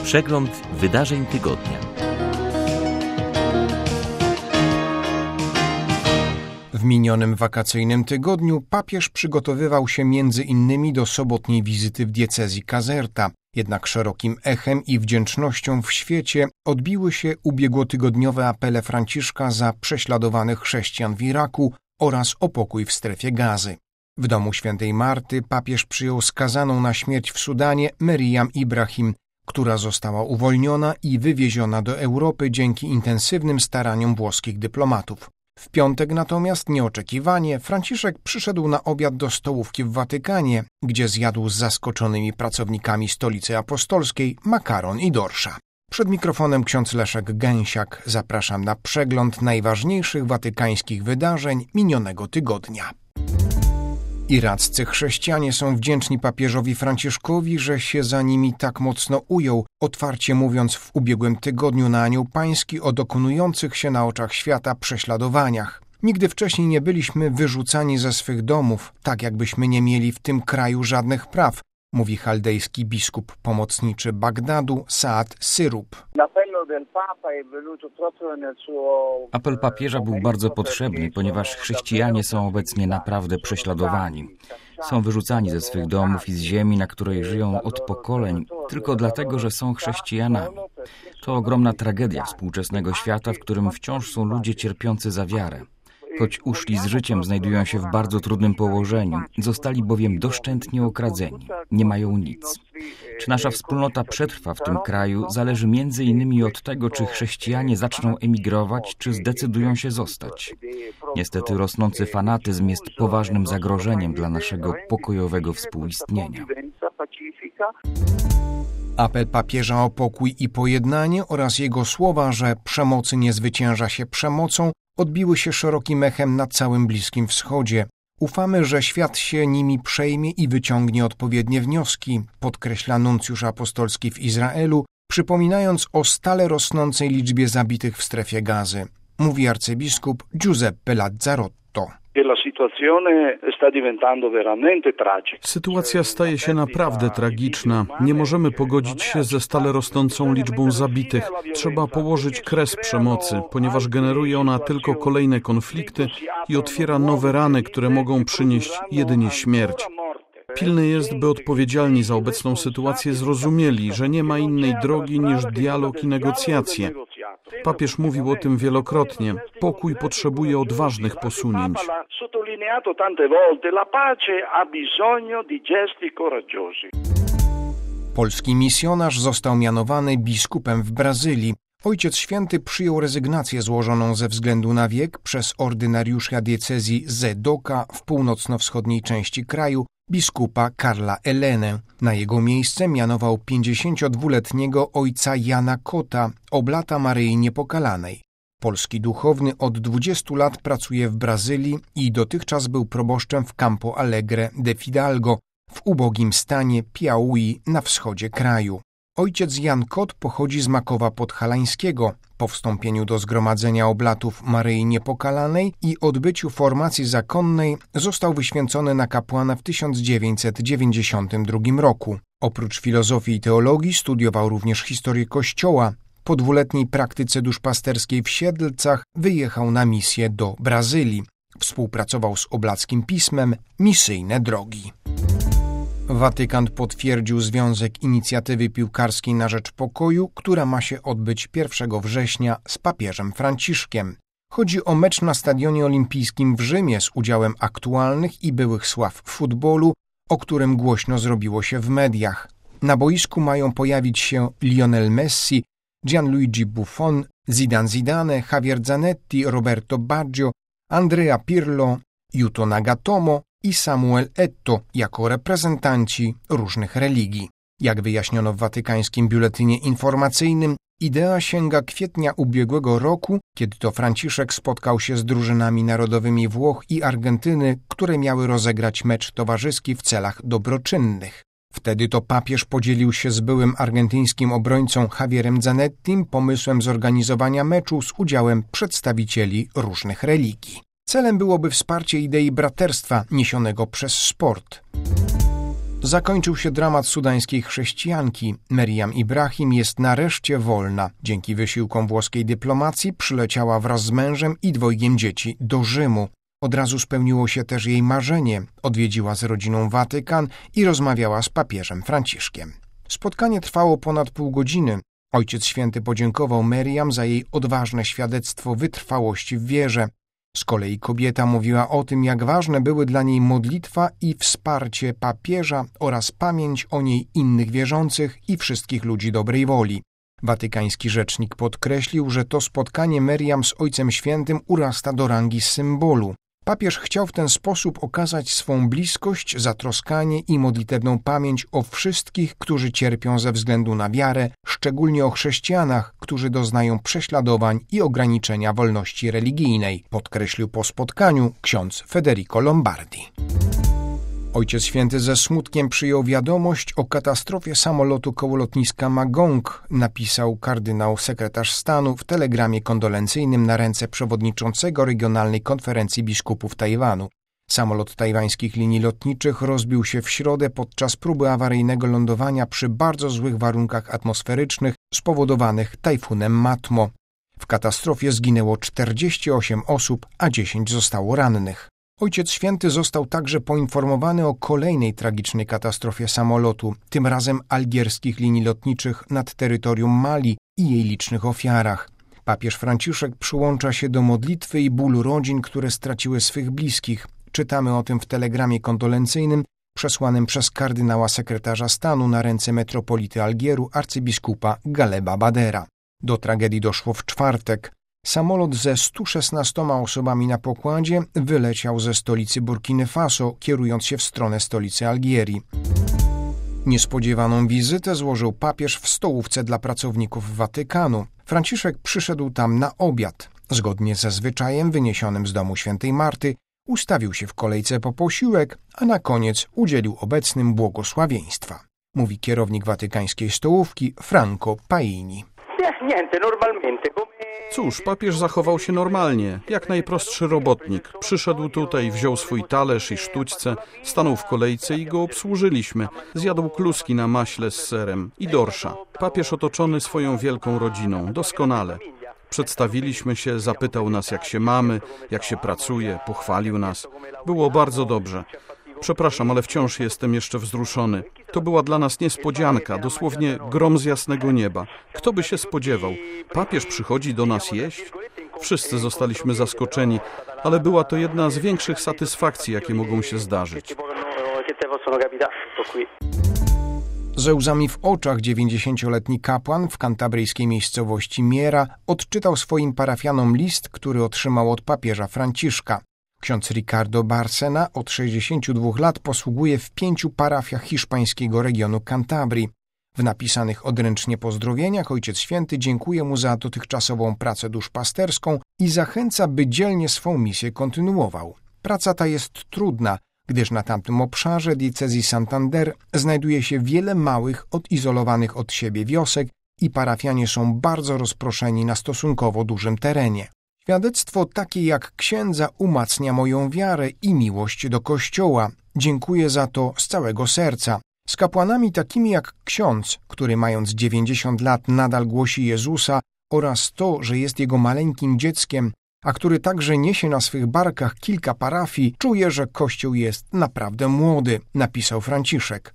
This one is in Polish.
Przegląd wydarzeń tygodnia. W minionym wakacyjnym tygodniu papież przygotowywał się między innymi do sobotniej wizyty w diecezji Caserta. Jednak szerokim echem i wdzięcznością w świecie odbiły się ubiegłotygodniowe apele Franciszka za prześladowanych chrześcijan w Iraku oraz o pokój w strefie Gazy. W domu świętej Marty papież przyjął skazaną na śmierć w Sudanie Meriam Ibrahim, która została uwolniona i wywieziona do Europy dzięki intensywnym staraniom włoskich dyplomatów. W piątek natomiast nieoczekiwanie Franciszek przyszedł na obiad do stołówki w Watykanie, gdzie zjadł z zaskoczonymi pracownikami Stolicy Apostolskiej makaron i dorsza. Przed mikrofonem ksiądz Leszek Gęsiak. Zapraszam na przegląd najważniejszych watykańskich wydarzeń minionego tygodnia. Iraccy chrześcijanie są wdzięczni papieżowi Franciszkowi, że się za nimi tak mocno ujął, otwarcie mówiąc w ubiegłym tygodniu na Anioł Pański o dokonujących się na oczach świata prześladowaniach. Nigdy wcześniej nie byliśmy wyrzucani ze swych domów, tak jakbyśmy nie mieli w tym kraju żadnych praw, mówi chaldejski biskup pomocniczy Bagdadu Saad Syrub. Apel papieża był bardzo potrzebny, ponieważ chrześcijanie są obecnie naprawdę prześladowani. Są wyrzucani ze swych domów i z ziemi, na której żyją od pokoleń, tylko dlatego, że są chrześcijanami. To ogromna tragedia współczesnego świata, w którym wciąż są ludzie cierpiący za wiarę. Choć uszli z życiem, znajdują się w bardzo trudnym położeniu, zostali bowiem doszczętnie okradzeni, nie mają nic. Czy nasza wspólnota przetrwa w tym kraju, zależy między innymi od tego, czy chrześcijanie zaczną emigrować, czy zdecydują się zostać. Niestety rosnący fanatyzm jest poważnym zagrożeniem dla naszego pokojowego współistnienia. Apel papieża o pokój i pojednanie oraz jego słowa, że przemocy nie zwycięża się przemocą, odbiły się szerokim echem na całym Bliskim Wschodzie. Ufamy, że świat się nimi przejmie i wyciągnie odpowiednie wnioski, podkreśla nuncjusz apostolski w Izraelu, przypominając o stale rosnącej liczbie zabitych w strefie Gazy. Mówi arcybiskup Giuseppe Lazzarotto. Sytuacja staje się naprawdę tragiczna. Nie możemy pogodzić się ze stale rosnącą liczbą zabitych. Trzeba położyć kres przemocy, ponieważ generuje ona tylko kolejne konflikty i otwiera nowe rany, które mogą przynieść jedynie śmierć. Pilne jest, by odpowiedzialni za obecną sytuację zrozumieli, że nie ma innej drogi niż dialog i negocjacje. Papież mówił o tym wielokrotnie. Pokój potrzebuje odważnych posunięć. Polski misjonarz został mianowany biskupem w Brazylii. Ojciec Święty przyjął rezygnację złożoną ze względu na wiek przez ordynariusza diecezji Zedoka w północno-wschodniej części kraju, biskupa Karla Elenę. Na jego miejsce mianował 52-letniego ojca Jana Kota, oblata Maryi Niepokalanej. Polski duchowny od 20 lat pracuje w Brazylii i dotychczas był proboszczem w Campo Alegre de Fidalgo, w ubogim stanie Piauí na wschodzie kraju. Ojciec Jan Kot pochodzi z Makowa Podhalańskiego. Po wstąpieniu do zgromadzenia oblatów Maryi Niepokalanej i odbyciu formacji zakonnej został wyświęcony na kapłana w 1992 roku. Oprócz filozofii i teologii studiował również historię Kościoła. Po 2-letniej praktyce duszpasterskiej w Siedlcach wyjechał na misję do Brazylii. Współpracował z Oblackim Pismem Misyjne Drogi. Watykan potwierdził związek inicjatywy piłkarskiej na rzecz pokoju, która ma się odbyć 1 września z papieżem Franciszkiem. Chodzi o mecz na Stadionie Olimpijskim w Rzymie z udziałem aktualnych i byłych sław futbolu, o którym głośno zrobiło się w mediach. Na boisku mają pojawić się Lionel Messi, Gianluigi Buffon, Zidane, Javier Zanetti, Roberto Baggio, Andrea Pirlo, Yuto Nagatomo i Samuel Eto'o jako reprezentanci różnych religii. Jak wyjaśniono w watykańskim biuletynie informacyjnym, idea sięga kwietnia ubiegłego roku, kiedy to Franciszek spotkał się z drużynami narodowymi Włoch i Argentyny, które miały rozegrać mecz towarzyski w celach dobroczynnych. Wtedy to papież podzielił się z byłym argentyńskim obrońcą Javierem Zanettim pomysłem zorganizowania meczu z udziałem przedstawicieli różnych religii. Celem byłoby wsparcie idei braterstwa niesionego przez sport. Zakończył się dramat sudańskiej chrześcijanki. Meriam Ibrahim jest nareszcie wolna. Dzięki wysiłkom włoskiej dyplomacji przyleciała wraz z mężem i 2 dzieci do Rzymu. Od razu spełniło się też jej marzenie. Odwiedziła z rodziną Watykan i rozmawiała z papieżem Franciszkiem. Spotkanie trwało ponad pół godziny. Ojciec Święty podziękował Meriam za jej odważne świadectwo wytrwałości w wierze. Z kolei kobieta mówiła o tym, jak ważne były dla niej modlitwa i wsparcie papieża oraz pamięć o niej innych wierzących i wszystkich ludzi dobrej woli. Watykański rzecznik podkreślił, że to spotkanie Meriam z Ojcem Świętym urasta do rangi symbolu. Papież chciał w ten sposób okazać swą bliskość, zatroskanie i modlitewną pamięć o wszystkich, którzy cierpią ze względu na wiarę, szczególnie o chrześcijanach, którzy doznają prześladowań i ograniczenia wolności religijnej, podkreślił po spotkaniu ksiądz Federico Lombardi. Ojciec Święty ze smutkiem przyjął wiadomość o katastrofie samolotu koło lotniska Magong, napisał kardynał sekretarz stanu w telegramie kondolencyjnym na ręce przewodniczącego Regionalnej Konferencji Biskupów Tajwanu. Samolot tajwańskich linii lotniczych rozbił się w środę podczas próby awaryjnego lądowania przy bardzo złych warunkach atmosferycznych spowodowanych tajfunem Matmo. W katastrofie zginęło 48 osób, a 10 zostało rannych. Ojciec Święty został także poinformowany o kolejnej tragicznej katastrofie samolotu, tym razem algierskich linii lotniczych nad terytorium Mali i jej licznych ofiarach. Papież Franciszek przyłącza się do modlitwy i bólu rodzin, które straciły swych bliskich. Czytamy o tym w telegramie kondolencyjnym przesłanym przez kardynała sekretarza stanu na ręce metropolity Algieru arcybiskupa Galeba Badera. Do tragedii doszło w czwartek. Samolot ze 116 osobami na pokładzie wyleciał ze stolicy Burkiny Faso, kierując się w stronę stolicy Algierii. Niespodziewaną wizytę złożył papież w stołówce dla pracowników Watykanu. Franciszek przyszedł tam na obiad. Zgodnie ze zwyczajem wyniesionym z domu świętej Marty, ustawił się w kolejce po posiłek, a na koniec udzielił obecnym błogosławieństwa. Mówi kierownik watykańskiej stołówki Franco Paini. Cóż, papież zachował się normalnie, jak najprostszy robotnik. Przyszedł tutaj, wziął swój talerz i sztućce, stanął w kolejce i go obsłużyliśmy. Zjadł kluski na maśle z serem i dorsza. Papież otoczony swoją wielką rodziną, doskonale. Przedstawiliśmy się, zapytał nas, jak się mamy, jak się pracuje, pochwalił nas. Było bardzo dobrze. Przepraszam, ale wciąż jestem jeszcze wzruszony. To była dla nas niespodzianka, dosłownie grom z jasnego nieba. Kto by się spodziewał? Papież przychodzi do nas jeść? Wszyscy zostaliśmy zaskoczeni, ale była to jedna z większych satysfakcji, jakie mogą się zdarzyć. Ze łzami w oczach 90-letni kapłan w kantabryjskiej miejscowości Miera odczytał swoim parafianom list, który otrzymał od papieża Franciszka. Ksiądz Ricardo Barcena od 62 lat posługuje w 5 parafiach hiszpańskiego regionu Kantabrii. W napisanych odręcznie pozdrowieniach Ojciec Święty dziękuje mu za dotychczasową pracę duszpasterską i zachęca, by dzielnie swą misję kontynuował. Praca ta jest trudna, gdyż na tamtym obszarze diecezji Santander znajduje się wiele małych, odizolowanych od siebie wiosek i parafianie są bardzo rozproszeni na stosunkowo dużym terenie. Świadectwo takie jak księdza umacnia moją wiarę i miłość do Kościoła. Dziękuję za to z całego serca. Z kapłanami takimi jak ksiądz, który mając 90 lat nadal głosi Jezusa, oraz to, że jest jego maleńkim dzieckiem, a który także niesie na swych barkach kilka parafii, czuję, że Kościół jest naprawdę młody, napisał Franciszek.